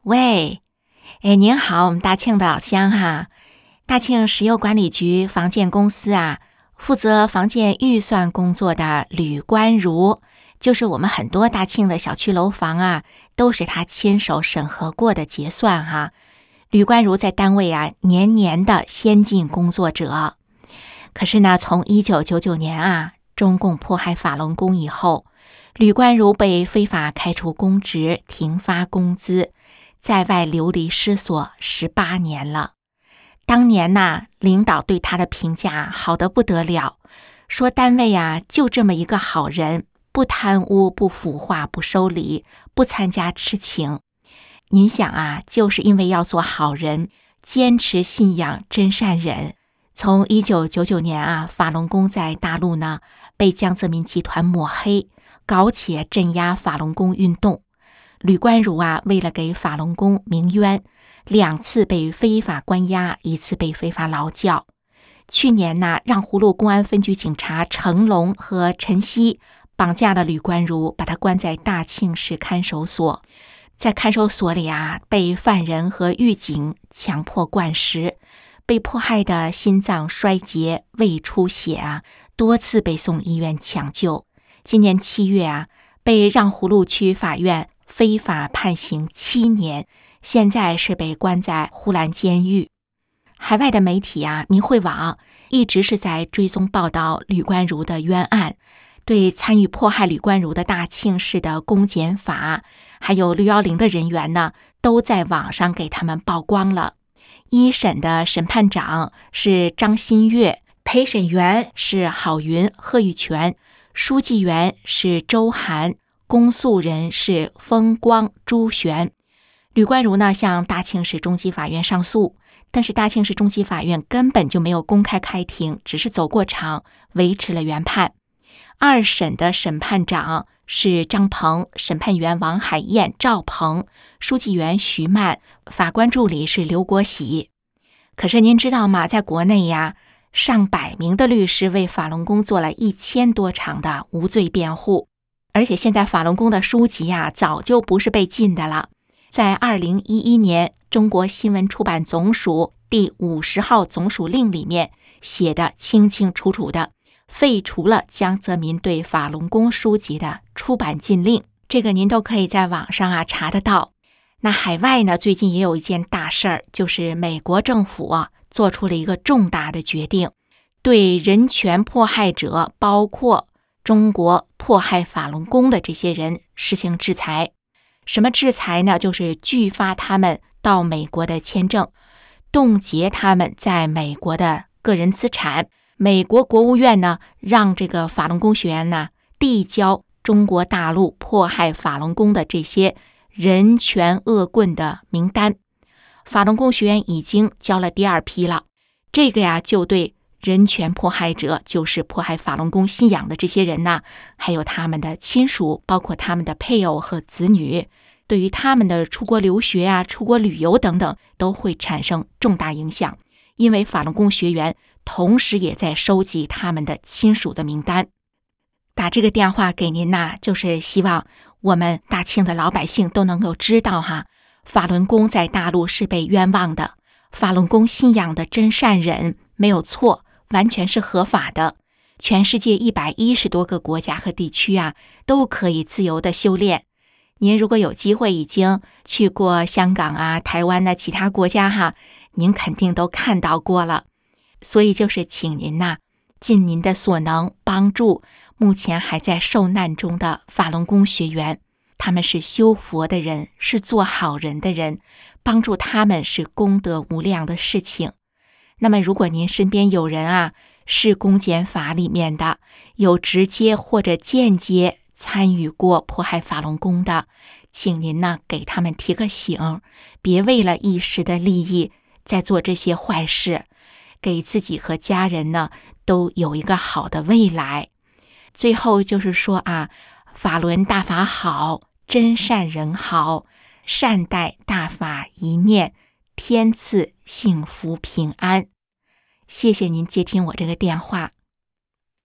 喂，您好，我们大庆的老乡哈。大庆石油管理局房建公司啊，负责房建预算工作的吕关如，就是我们很多大庆的小区楼房啊，都是他亲手审核过的结算哈。吕关如在单位啊，年年的先进工作者。可是呢，从1999年啊，中共迫害法轮功以后，吕关如被非法开除公职，停发工资，在外流离失所18年了。当年呐，领导对他的评价好得不得了，说单位啊就这么一个好人，不贪污，不腐化，不收礼，不参加吃请。您想啊，就是因为要做好人，坚持信仰真善忍。从1999年啊，法轮功在大陆呢被江泽民集团抹黑，搞起镇压法轮功运动。吕关如啊，为了给法轮功鸣冤，2次被非法关押，1次被非法劳教。去年呢，让葫芦公安分局警察程龙和陈曦绑架了吕关如，把他关在大庆市看守所。在看守所里啊，被犯人和狱警强迫灌食，被迫害的心脏衰竭、胃出血啊，多次被送医院抢救。今年7月啊，被让葫芦区法院非法判刑7年，现在是被关在呼兰监狱。海外的媒体啊，明慧网一直是在追踪报道吕关如的冤案，对参与迫害吕关如的大庆市的公检法还有610的人员呢，都在网上给他们曝光了。一审的审判长是张新月，陪审员是郝云、贺玉泉，书记员是周涵，公诉人是风光、朱璇。吕关如呢向大庆市中级法院上诉，但是大庆市中级法院根本就没有公开开庭，只是走过场，维持了原判。2审的审判长是张鹏，审判员王海燕、赵鹏，书记员徐曼，法官助理是刘国喜。可是您知道吗？在国内呀，上百名的律师为法轮功做了1000多场的无罪辩护，而且现在法轮功的书籍呀，早就不是被禁的了。在2011年，中国新闻出版总署第50号总署令里面写的清清楚楚的，废除了江泽民对法轮功书籍的出版禁令，这个您都可以在网上啊查得到。那海外呢，最近也有一件大事儿，就是美国政府啊做出了一个重大的决定，对人权迫害者，包括中国迫害法轮功的这些人实行制裁。什么制裁呢？就是拒发他们到美国的签证，冻结他们在美国的个人资产。美国国务院呢，让这个法轮功学员呢递交中国大陆迫害法轮功的这些人权恶棍的名单。法轮功学员已经交了第2批了，这个呀就对人权迫害者，就是迫害法轮功信仰的这些人呢，还有他们的亲属，包括他们的配偶和子女，对于他们的出国留学啊、出国旅游等等，都会产生重大影响。因为法轮功学员同时也在收集他们的亲属的名单。打这个电话给您呐，就是希望我们大庆的老百姓都能够知道哈，法轮功在大陆是被冤枉的，法轮功信仰的真善忍没有错，完全是合法的。全世界110多个国家和地区啊，都可以自由的修炼。您如果有机会已经去过香港啊、台湾的其他国家哈，您肯定都看到过了。所以就是请您呐，尽您的所能帮助目前还在受难中的法轮功学员，他们是修佛的人，是做好人的人，帮助他们是功德无量的事情。那么如果您身边有人啊，是公检法里面的，有直接或者间接参与过迫害法轮功的，请您呢给他们提个醒，别为了一时的利益在做这些坏事，给自己和家人呢都有一个好的未来。最后就是说啊，法轮大法好，真善人好，善待大法一念，天赐幸福平安。谢谢您接听我这个电话。